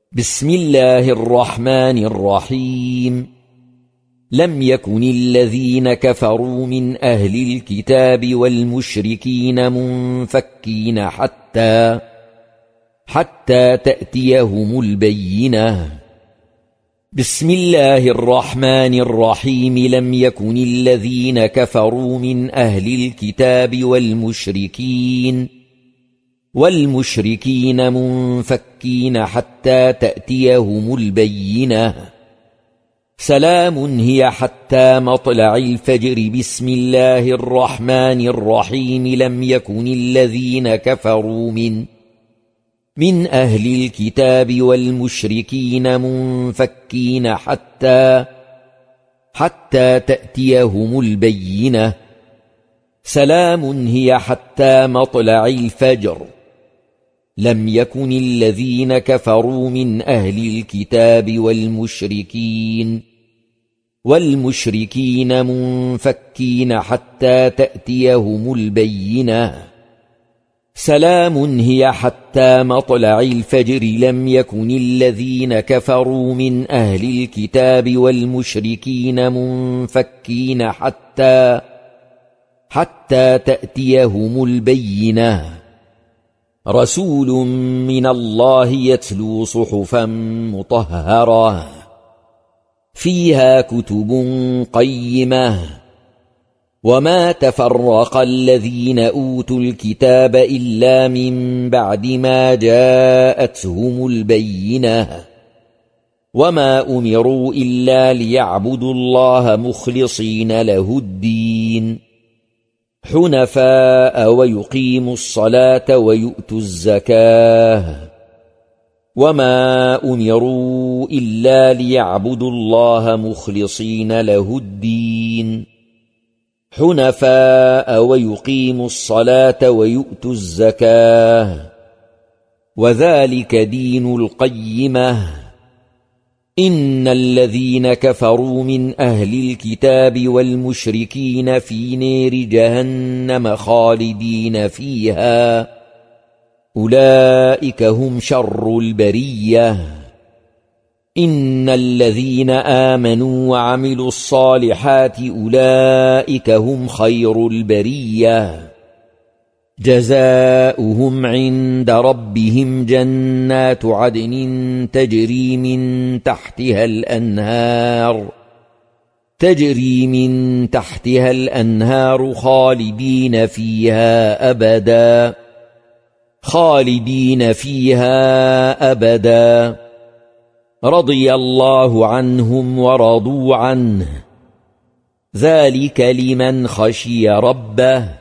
بسم الله الرحمن الرحيم. لم يكن الذين كفروا من أهل الكتاب والمشركين منفكين حتى تأتيهم البينة. بسم الله الرحمن الرحيم. لم يكن الذين كفروا من أهل الكتاب والمشركين منفكين حتى تأتيهم البينة. سلام هي حتى مطلع الفجر. بسم الله الرحمن الرحيم. لم يكن الذين كفروا من أهل الكتاب والمشركين منفكين حتى تأتيهم البينة. سلام هي حتى مطلع الفجر. لم يكن الذين كفروا من أهل الكتاب والمشركين منفكين حتى تأتيهم البينة. سلام هي حتى مطلع الفجر. لم يكن الذين كفروا من أهل الكتاب والمشركين منفكين حتى تأتيهم البينة. رسول من الله يتلو صحفا مطهرة فيها كتب قيمة. وما تفرق الذين أوتوا الكتاب إلا من بعد ما جاءتهم البينة. وما أمروا إلا ليعبدوا الله مخلصين له الدين حنفاء ويقيموا الصلاة ويؤتوا الزكاة. وما أمروا إلا ليعبدوا الله مخلصين له الدين حنفاء ويقيموا الصلاة ويؤتوا الزكاة وذلك دين القيمة. إن الذين كفروا من أهل الكتاب والمشركين في نار جهنم خالدين فيها. أولئك هم شر البرية. إن الذين آمنوا وعملوا الصالحات أولئك هم خير البرية. جزاؤهم عند ربهم جنات عدن تجري من تحتها الأنهار خالدين فيها أبدا. رضي الله عنهم ورضوا عنه. ذلك لمن خشي ربه.